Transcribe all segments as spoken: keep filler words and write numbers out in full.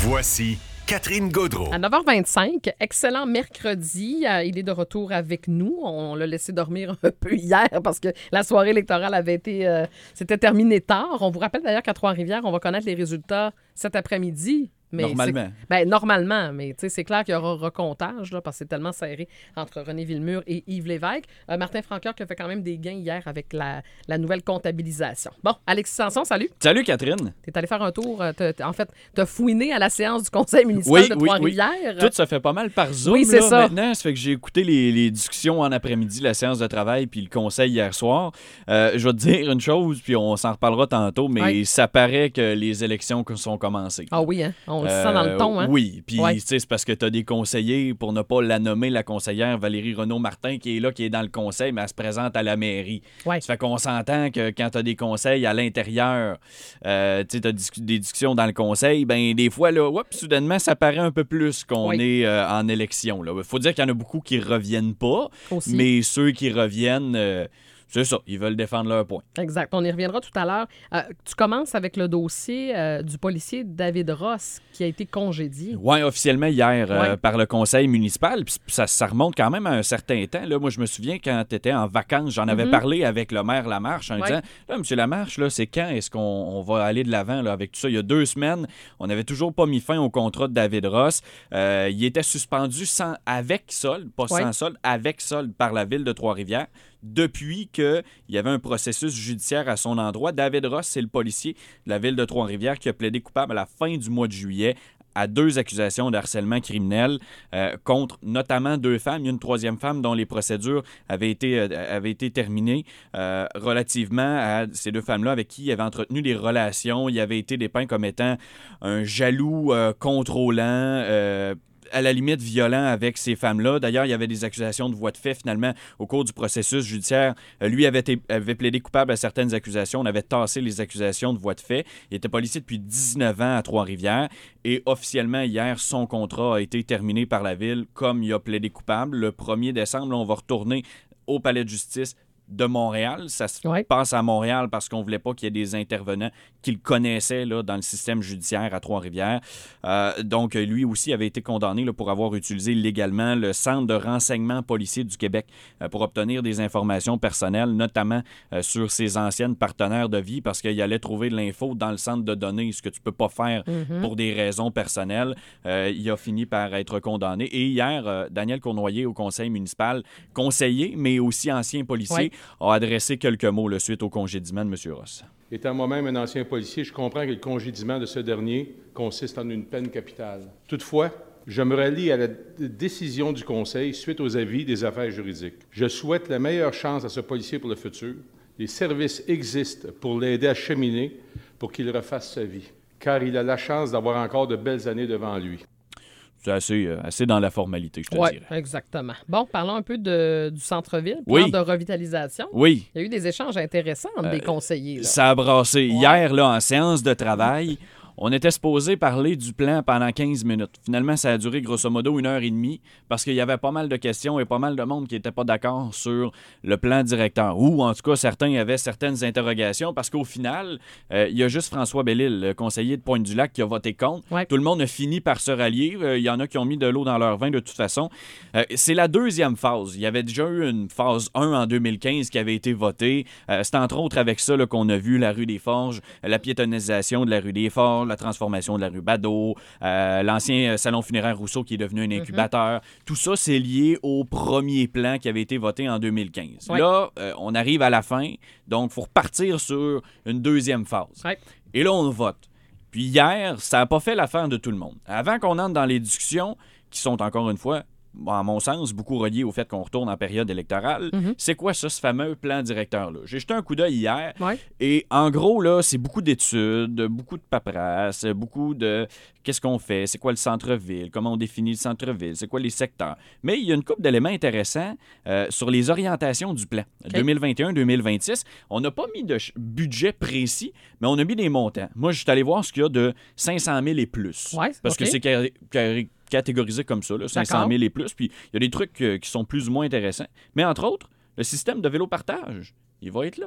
Voici Catherine Gaudreault. À neuf heures vingt-cinq, excellent mercredi. Euh, il est de retour avec nous. On l'a laissé dormir un peu hier parce que la soirée électorale avait été, euh, s'était terminée tard. On vous rappelle d'ailleurs qu'à Trois-Rivières, on va connaître les résultats cet après-midi. Mais normalement. Ben, normalement, mais c'est clair qu'il y aura recomptage là, parce que c'est tellement serré entre René Villemur et Yves Lévesque. Euh, Martin Francoeur qui a fait quand même des gains hier avec la, la nouvelle comptabilisation. Bon, Alexis Sanson, salut. Salut Catherine. T'es allé faire un tour, euh, t'as, t'as, en fait, t'as fouiné à la séance du conseil municipal oui, de oui, Trois-Rivières. Oui. Tout ça fait pas mal par Zoom oui, c'est là, ça. maintenant. Ça fait que j'ai écouté les, les discussions en après-midi, la séance de travail puis le conseil hier soir. Euh, je vais te dire une chose, puis on s'en reparlera tantôt, mais oui. Ça paraît que les élections sont commencées. Ah oui, hein? On le euh, sent dans le ton. Hein? Oui, puis ouais. c'est parce que tu as des conseillers, pour ne pas la nommer, la conseillère Valérie Renaud-Martin, qui est là, qui est dans le conseil, mais elle se présente à la mairie. Ouais. Ça fait qu'on s'entend que quand tu as des conseils à l'intérieur, euh, tu as dis- des discussions dans le conseil, ben des fois, là, whoop, soudainement, ça paraît un peu plus qu'on oui. est euh, en élection. Il faut dire qu'il y en a beaucoup qui reviennent pas, Aussi. mais ceux qui reviennent... Euh, C'est ça, ils veulent défendre leur point. Exact. On y reviendra tout à l'heure. Euh, tu commences avec le dossier euh, du policier David Ross qui a été congédié. Oui, officiellement hier ouais. euh, par le conseil municipal. Puis ça, ça remonte quand même à un certain temps. Là, moi, je me souviens quand tu étais en vacances, j'en avais mm-hmm. parlé avec le maire Lamarche en ouais. disant là, M. Lamarche, là, c'est quand est-ce qu'on on va aller de l'avant là, avec tout ça? Il y a deux semaines, on n'avait toujours pas mis fin au contrat de David Ross. Euh, il était suspendu sans, avec solde, pas ouais. sans solde, avec solde par la ville de Trois-Rivières. Depuis qu'il y avait un processus judiciaire à son endroit. David Ross, c'est le policier de la ville de Trois-Rivières qui a plaidé coupable à la fin du mois de juillet à deux accusations de harcèlement criminel euh, contre notamment deux femmes. Il y a une troisième femme dont les procédures avaient été, euh, avaient été terminées euh, relativement à ces deux femmes-là avec qui il avait entretenu des relations. Il avait été dépeint comme étant un jaloux euh, contrôlant, euh, à la limite violent avec ces femmes-là. D'ailleurs, il y avait des accusations de voies de fait, finalement, au cours du processus judiciaire. Euh, lui avait, été, avait plaidé coupable à certaines accusations. On avait tassé les accusations de voies de fait. Il était policier depuis dix-neuf ans à Trois-Rivières. Et officiellement, hier, son contrat a été terminé par la ville comme il a plaidé coupable. Le premier décembre, là, on va retourner au palais de justice de Montréal. Ça se ouais. passe à Montréal parce qu'on ne voulait pas qu'il y ait des intervenants qu'il connaissait là, dans le système judiciaire à Trois-Rivières. Euh, donc, lui aussi avait été condamné là, pour avoir utilisé illégalement le Centre de renseignement policier du Québec euh, pour obtenir des informations personnelles, notamment euh, sur ses anciennes partenaires de vie, parce qu'il allait trouver de l'info dans le centre de données, ce que tu ne peux pas faire mm-hmm. pour des raisons personnelles. Euh, il a fini par être condamné. Et hier, euh, Daniel Cournoyer au conseil municipal, conseiller, mais aussi ancien policier, ouais. a adressé quelques mots là, suite au congédiement de M. Ross. Étant moi-même un ancien policier, je comprends que le congédiement de ce dernier consiste en une peine capitale. Toutefois, je me rallie à la décision du Conseil suite aux avis des affaires juridiques. Je souhaite la meilleure chance à ce policier pour le futur. Les services existent pour l'aider à cheminer pour qu'il refasse sa vie, car il a la chance d'avoir encore de belles années devant lui. C'est assez, euh, assez dans la formalité, je te ouais, dirais. Oui, exactement. Bon, parlons un peu de, du centre-ville, plan oui. de revitalisation. Oui. Il y a eu des échanges intéressants entre euh, des conseillers. Là. Ça a brassé. Ouais. Hier, là, en séance de travail, on était supposé parler du plan pendant quinze minutes. Finalement, ça a duré grosso modo une heure et demie parce qu'il y avait pas mal de questions et pas mal de monde qui n'était pas d'accord sur le plan directeur. Ou, en tout cas, certains avaient certaines interrogations parce qu'au final, euh, il y a juste François Bellil, le conseiller de Pointe-du-Lac, qui a voté contre. Ouais. Tout le monde a fini par se rallier. Euh, il y en a qui ont mis de l'eau dans leur vin de toute façon. Euh, c'est la deuxième phase. Il y avait déjà eu une phase un en deux mille quinze qui avait été votée. Euh, c'est entre autres avec ça là, qu'on a vu la rue des Forges, la piétonnisation de la rue des Forges, la transformation de la rue Badeau, euh, l'ancien salon funéraire Rousseau qui est devenu un incubateur. Mm-hmm. Tout ça, c'est lié au premier plan qui avait été voté en deux mille quinze. Ouais. Là, euh, on arrive à la fin, donc il faut repartir sur une deuxième phase. Ouais. Et là, on vote. Puis hier, ça n'a pas fait l'affaire de tout le monde. Avant qu'on entre dans les discussions, qui sont encore une fois, à mon sens, beaucoup relié au fait qu'on retourne en période électorale. Mm-hmm. C'est quoi ça, ce fameux plan directeur-là? J'ai jeté un coup d'œil hier ouais. et en gros, là, c'est beaucoup d'études, beaucoup de paperasse, beaucoup de qu'est-ce qu'on fait, c'est quoi le centre-ville, comment on définit le centre-ville, c'est quoi les secteurs. Mais il y a une couple d'éléments intéressants euh, sur les orientations du plan. Okay. deux mille vingt et un deux mille vingt-six, on n'a pas mis de ch- budget précis, mais on a mis des montants. Moi, je suis allé voir ce qu'il y a de cinq cent mille et plus. Ouais, parce okay. que c'est carré- carré- catégorisé comme ça, là, cinq cent mille et plus. Puis il y a des trucs euh, qui sont plus ou moins intéressants. Mais entre autres, le système de vélo-partage, il va être là.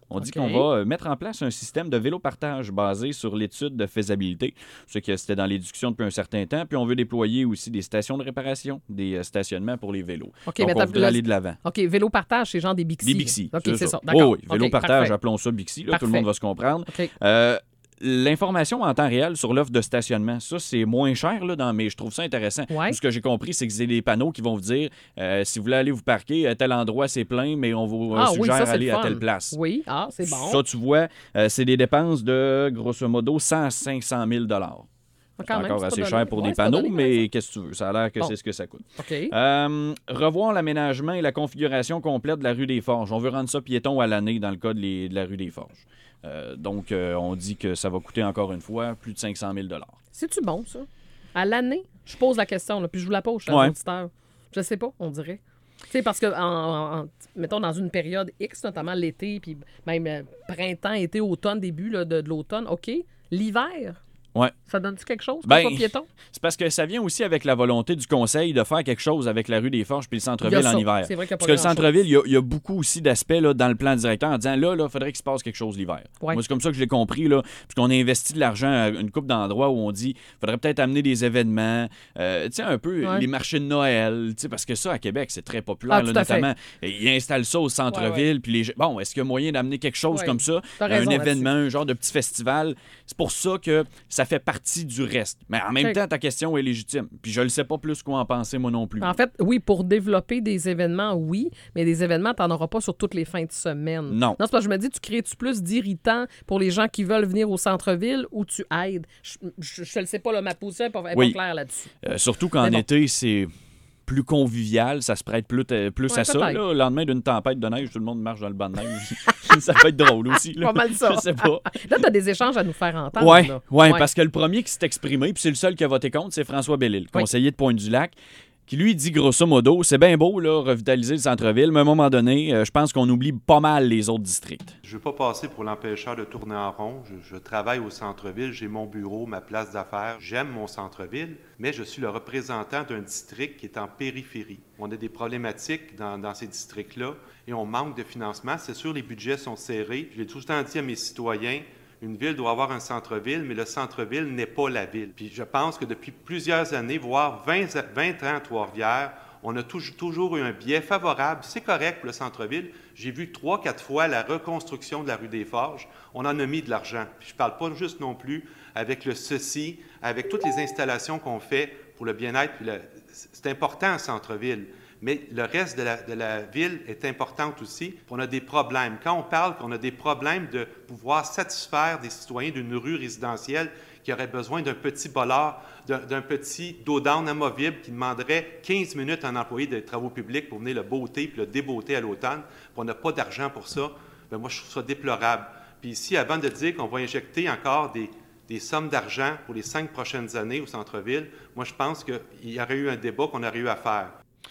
On dit OK. qu'on va mettre en place un système de vélo-partage basé sur l'étude de faisabilité. Je sais que c'était dans les discussions depuis un certain temps. Puis on veut déployer aussi des stations de réparation, des euh, stationnements pour les vélos. OK, Donc, mais on t'as- voudrait là, aller de l'avant. OK, vélo partage, c'est genre des Bixi. Des Bixi. OK, c'est ça. ça. D'accord. Oui, oui. Vélo OK, partage, parfait. appelons ça Bixi. Là, tout le Parfait. monde va se comprendre. OK. Euh, L'information en temps réel sur l'offre de stationnement, ça, c'est moins cher, là, dans, mais je trouve ça intéressant. Ouais. Ce que j'ai compris, c'est que c'est des panneaux qui vont vous dire euh, si vous voulez aller vous parquer, à tel endroit, c'est plein, mais on vous euh, Ah oui, suggère ça, c'est d'aller le à fun. telle place. Oui, ah, c'est bon. Ça, tu vois, euh, c'est des dépenses de, grosso modo, cent à cinq cent mille dollars. Quand C'est même, encore c'est assez pas cher donné. pour Ouais, des c'est pas panneaux, donné, mais qu'est-ce que tu veux? Ça a l'air que Bon. c'est ce que ça coûte. OK. Euh, revoir l'aménagement et la configuration complète de la rue des Forges. On veut rendre ça piéton à l'année dans le cas de, les- de la rue des Forges. Euh, donc, euh, on dit que ça va coûter encore une fois plus de cinq cent mille dollars. C'est-tu bon, ça? À l'année? Je pose la question, là, puis je vous la pose, chers Ouais. auditeurs. Je sais pas, on dirait. Tu sais, parce que, en, en- en- mettons, dans une période X, notamment l'été, puis même euh, printemps, été, automne, début là, de, de l'automne, OK. L'hiver, Ouais. ça donne-tu quelque chose pour Ben, pas piéton? C'est parce que ça vient aussi avec la volonté du conseil de faire quelque chose avec la rue des Forges puis le Il y a centre-ville ça. en hiver. C'est vrai qu'il y a pas Parce que le grand-chose. centre-ville, il y a- il y, a beaucoup aussi d'aspects là, dans le plan directeur en disant là, il faudrait qu'il se passe quelque chose l'hiver. Ouais. Moi, c'est comme ça que je l'ai compris, là, parce qu'on a investi de l'argent à une couple d'endroits où on dit qu'il faudrait peut-être amener des événements, euh, tu sais, un peu Ouais. les marchés de Noël, tu sais, parce que ça, à Québec, c'est très populaire, Ah, là, tout à fait. notamment. Et ils installent ça au centre-ville, Ouais, puis les gens- bon, est-ce qu'il y a moyen d'amener quelque chose Ouais. comme ça, T'as un raison événement, un genre de petit festival? C'est pour ça que ça fait partie du reste. Mais en même Ok. temps, ta question est légitime. Puis je ne sais pas plus quoi en penser, moi non plus. En fait, oui, pour développer des événements, oui, mais des événements, tu n'en auras pas sur toutes les fins de semaine. Non. Non, c'est parce que je me dis, tu crées-tu plus d'irritants pour les gens qui veulent venir au centre-ville ou tu aides? Je ne le sais pas, là, ma position n'est pas, est Oui. pas claire là-dessus. Euh, surtout qu'en Mais bon. été, c'est plus convivial, ça se prête plus, euh, plus Ouais, à ça. peut-être. Là. Le lendemain d'une tempête de neige, tout le monde marche dans le banc de neige. Ça peut être drôle aussi. Là. Pas mal ça. Je sais pas. Là, tu as des échanges à nous faire entendre. Oui, là. ouais, parce que le premier qui s'est exprimé, puis c'est le seul qui a voté contre, c'est François Bellil, Oui. conseiller de Pointe-du-Lac, qui lui dit grosso modo, c'est bien beau, là, revitaliser le centre-ville, mais à un moment donné, euh, je pense qu'on oublie pas mal les autres districts. Je ne veux pas passer pour l'empêcheur de tourner en rond. Je, je travaille au centre-ville, j'ai mon bureau, ma place d'affaires. J'aime mon centre-ville, mais je suis le représentant d'un district qui est en périphérie. On a des problématiques dans, dans ces districts-là et on manque de financement. C'est sûr, les budgets sont serrés. Je l'ai tout le temps dit à mes citoyens, une ville doit avoir un centre-ville, mais le centre-ville n'est pas la ville. Puis je pense que depuis plusieurs années, voire vingt, vingt ans à Trois-Rivières, on a toujours, toujours eu un biais favorable. C'est correct pour le centre-ville. J'ai vu trois, quatre fois la reconstruction de la rue des Forges. On en a mis de l'argent. Puis je ne parle pas juste non plus avec le ceci, avec toutes les installations qu'on fait pour le bien-être. Puis le, c'est important un centre-ville. Mais le reste de la, de la ville est importante aussi. Puis on a des problèmes. Quand on parle qu'on a des problèmes de pouvoir satisfaire des citoyens d'une rue résidentielle qui aurait besoin d'un petit bollard, d'un, d'un petit dos-down amovible qui demanderait quinze minutes à un employé des travaux publics pour venir le beauter puis le débeauter à l'automne, puis on n'a pas d'argent pour ça, bien moi, je trouve ça déplorable. Puis ici, avant de dire qu'on va injecter encore des, des sommes d'argent pour les cinq prochaines années au centre-ville, moi, je pense qu'il y aurait eu un débat qu'on aurait eu à faire.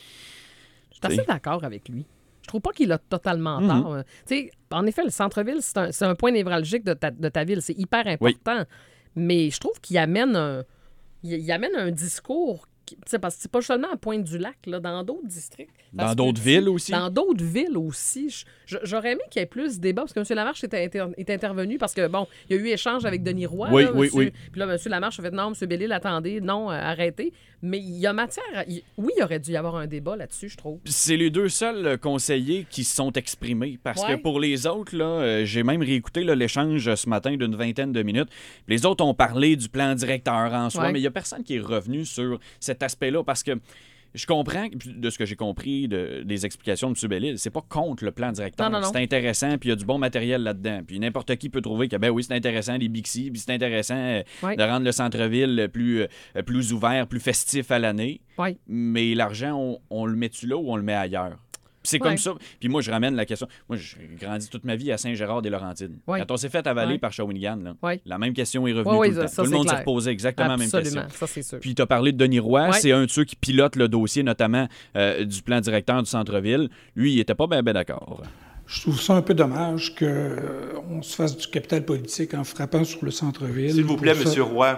Je suis assez d'accord avec lui. Je trouve pas qu'il a totalement Mhm. tort. Tu sais, en effet, le centre-ville, c'est un, c'est un point névralgique de ta, de ta ville. C'est hyper important. Mais je trouve qu'il amène un, il, il amène un discours. qui- tu sais, parce que c'est pas seulement à Pointe-du-Lac, là, dans d'autres districts. ça Dans se d'autres peut- villes aussi. Dans d'autres villes aussi. Je- je- J'aurais aimé qu'il y ait plus de débat, parce que M. Lamarche est, inter- est intervenu, parce que, bon, il y a eu échange avec Denis Roy. Oui, là, oui, monsieur- oui. Puis là, M. Lamarche a fait non, M. Bellil, attendez, non, euh, arrêtez. Mais il y a matière. à- il- Oui, il aurait dû y avoir un débat là-dessus, je trouve. C'est les deux seuls euh, conseillers qui se sont exprimés. Parce Ouais. que pour les autres, là, euh, j'ai même réécouté là, l'échange euh, ce matin d'une vingtaine de minutes. Les autres ont parlé du plan directeur en soi, Ouais. mais il n'y a personne qui est revenu sur cet aspect-là parce que je comprends, de ce que j'ai compris de- des explications de M. Bellil, c'est pas contre le plan directeur. Non, non, non. C'est intéressant, puis il y a du bon matériel là-dedans. Puis n'importe qui peut trouver que, ben oui, c'est intéressant, les Bixi, puis c'est intéressant euh, Ouais. de rendre le centre-ville plus, euh, plus ouvert, plus festif à l'année. Oui. Mais l'argent, on, on le met-tu là ou on le met ailleurs? Puis c'est Ouais. comme ça. Puis moi, je ramène la question. Moi, j'ai grandi toute ma vie à Saint-Gérard-des-Laurentides. Ouais. Quand on s'est fait avaler Ouais. par Shawinigan, là, Ouais. la même question est revenue Ouais, ouais, tout le temps. ça, tout le c'est monde s'est clair. reposé exactement la même Absolument, question. ça, c'est sûr. Puis tu as parlé de Denis Roy, Ouais. c'est un de ceux qui pilote le dossier, notamment euh, du plan directeur du centre-ville. Lui, il était pas bien ben d'accord. Je trouve ça un peu dommage qu'on se fasse du capital politique en frappant sur le centre-ville. S'il vous plaît, Pour ça- M. Roy,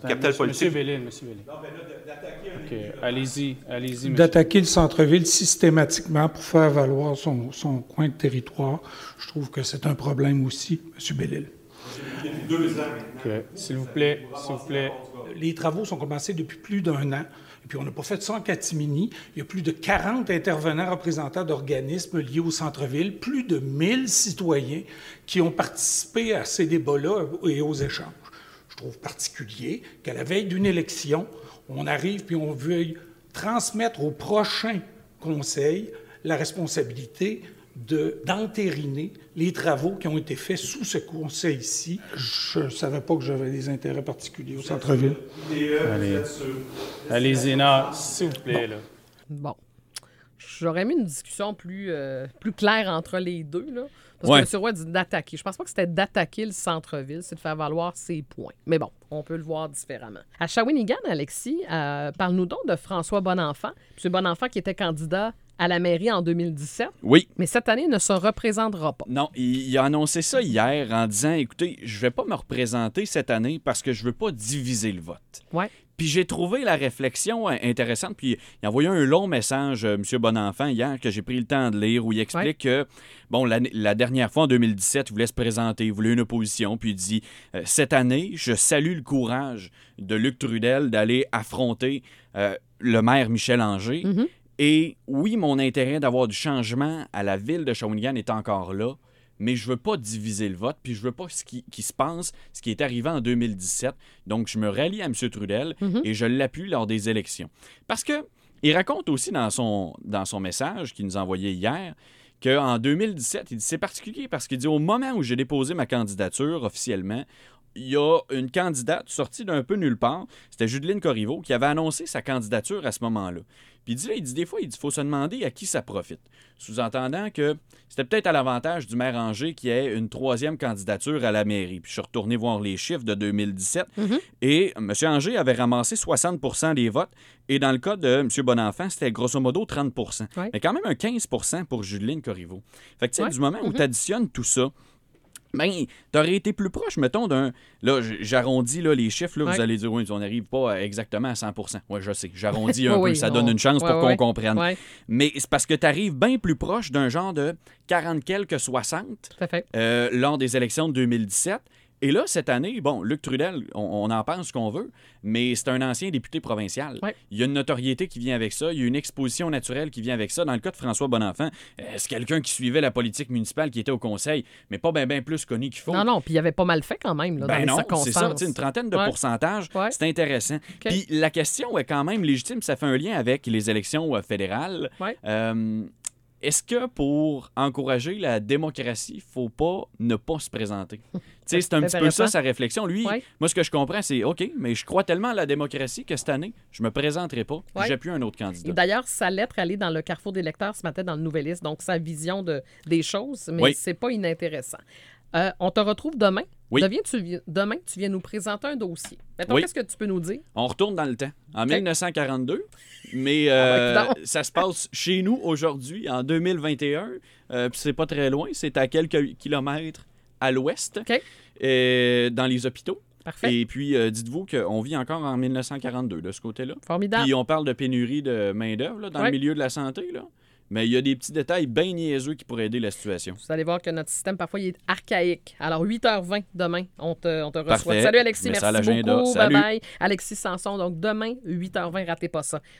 capital politique. Monsieur Bellil, Monsieur Bellil. Non, mais là, d'attaquer un... OK, allez-y, allez-y, monsieur. D'attaquer le centre-ville systématiquement pour faire valoir son, son coin de territoire, je trouve que c'est un problème aussi, M. Bellil. Depuis deux ans maintenant. OK, s'il vous plaît, s'il vous plaît. Les travaux sont commencés depuis plus d'un an. Et puis, on n'a pas fait ça en catimini. Il y a plus de quarante intervenants représentants d'organismes liés au centre-ville, plus de mille citoyens qui ont participé à ces débats-là et aux échanges. Je trouve particulier qu'à la veille d'une élection, on arrive puis on veuille transmettre au prochain conseil la responsabilité de, d'entériner les travaux qui ont été faits sous ce conseil-ci. Je ne savais pas que j'avais des intérêts particuliers au centre-ville. Allez. Allez-y, non, s'il vous plaît. Là. Bon. J'aurais mis une discussion plus, euh, plus claire entre les deux, là. Parce Ouais. que M. Roy dit d'attaquer. Je pense pas que c'était d'attaquer le centre-ville, c'est de faire valoir ses points. Mais bon, on peut le voir différemment. À Shawinigan, Alexis, euh, parle-nous donc de François Bonenfant. M. Bonenfant qui était candidat à la mairie en deux mille dix-sept, Oui. mais cette année ne se représentera pas. Non, il, il a annoncé ça hier en disant, écoutez, je vais pas me représenter cette année parce que je veux pas diviser le vote. Ouais. Puis j'ai trouvé la réflexion intéressante. Puis il a envoyé un long message, euh, M. Bonenfant, hier, que j'ai pris le temps de lire, où il explique que, bon, la, la dernière fois, en deux mille dix-sept, il voulait se présenter, il voulait une opposition. Puis il dit, euh, cette année, je salue le courage de Luc Trudel d'aller affronter euh, le maire Michel Anger. Mm-hmm. Et oui, mon intérêt d'avoir du changement à la ville de Shawinigan est encore là, mais je veux pas diviser le vote, puis je veux pas ce qui, qui se passe, ce qui est arrivé en deux mille dix-sept. Donc, je me rallie à M. Trudel Mm-hmm. et je l'appuie lors des élections. Parce que il raconte aussi dans son, dans son message qu'il nous a envoyé hier qu'en deux mille dix-sept, il dit c'est particulier parce qu'il dit au moment où j'ai déposé ma candidature officiellement, il y a une candidate sortie d'un peu nulle part, c'était Judeline Corriveau, qui avait annoncé sa candidature à ce moment-là. Puis il dit, là, il dit des fois, il dit, faut se demander à qui ça profite. Sous-entendant que c'était peut-être à l'avantage du maire Anger qui ait une troisième candidature à la mairie. Puis je suis retourné voir les chiffres de deux mille dix-sept Mm-hmm. et M. Anger avait ramassé soixante pour cent des votes. Et dans le cas de M. Bonenfant, c'était grosso modo trente pour cent. Ouais. Mais quand même un quinze pour cent pour Judeline Corriveau. Fait que tu sais, Ouais. du moment où Mm-hmm. tu additionnes tout ça, ben, t'aurais été plus proche, mettons, d'un... Là, j- j'arrondis là, les chiffres, là, Ouais. vous allez dire, oui, on n'arrive pas exactement à cent pour cent. Oui, je sais, j'arrondis un Oui, peu, ça on- donne une chance ouais, pour qu'on ouais. comprenne. Ouais, Mais c'est parce que t'arrives bien plus proche d'un genre de quarante quelques soixante tout à fait. euh, lors des élections de deux mille dix-sept. Et là, cette année, bon, Luc Trudel, on, on en pense ce qu'on veut, mais c'est un ancien député provincial. Ouais. Il y a une notoriété qui vient avec ça, il y a une exposition naturelle qui vient avec ça. Dans le cas de François Bonenfant, euh, c'est quelqu'un qui suivait la politique municipale, qui était au conseil, mais pas bien ben plus connu qu'il faut. Non, non, puis il avait pas mal fait quand même, là, dans Ben les non, c'est circonstances. ça, tu sais, une trentaine de Ouais. pourcentages, Ouais. c'est intéressant. Puis la question est quand même légitime, ça fait un lien avec les élections euh, fédérales. Ouais. Euh, est-ce que pour encourager la démocratie, il faut pas ne pas se présenter? Tu sais, c'est un C'est petit peu intéressant. ça sa réflexion. Lui, Ouais. moi, ce que je comprends, c'est OK, mais je crois tellement à la démocratie que cette année, je me présenterai pas, puis Ouais. j'appuie un autre Et candidat. d'ailleurs, sa lettre, elle est dans le Carrefour des lecteurs ce matin dans le Nouvelliste, donc sa vision de, des choses, mais Oui. c'est pas inintéressant. Euh, on te retrouve demain. Oui. Deviens- tu vi- demain, tu viens nous présenter un dossier. Mettons, Oui. qu'est-ce que tu peux nous dire? On retourne dans le temps, en OK. mille neuf cent quarante-deux, mais Ah euh, ben, coudonc. ça se passe chez nous aujourd'hui, en deux mille vingt et un, euh, puis c'est pas très loin, c'est à quelques kilomètres à l'ouest, OK. euh, dans les hôpitaux. Parfait. Et puis, euh, dites-vous qu'on vit encore en mille neuf cent quarante-deux de ce côté-là. Formidable. Puis on parle de pénurie de main-d'œuvre là, dans Ouais. le milieu de la santé, là. Mais il y a des petits détails bien niaiseux qui pourraient aider la situation. Vous allez voir que notre système, parfois, il est archaïque. Alors, huit heures vingt demain, on te, on te reçoit. Parfait. Salut, Alexis. Mets ça à Merci l'agenda. beaucoup. Salut. Bye-bye. Alexis Sanson. Donc, demain, huit heures vingt, ratez pas ça.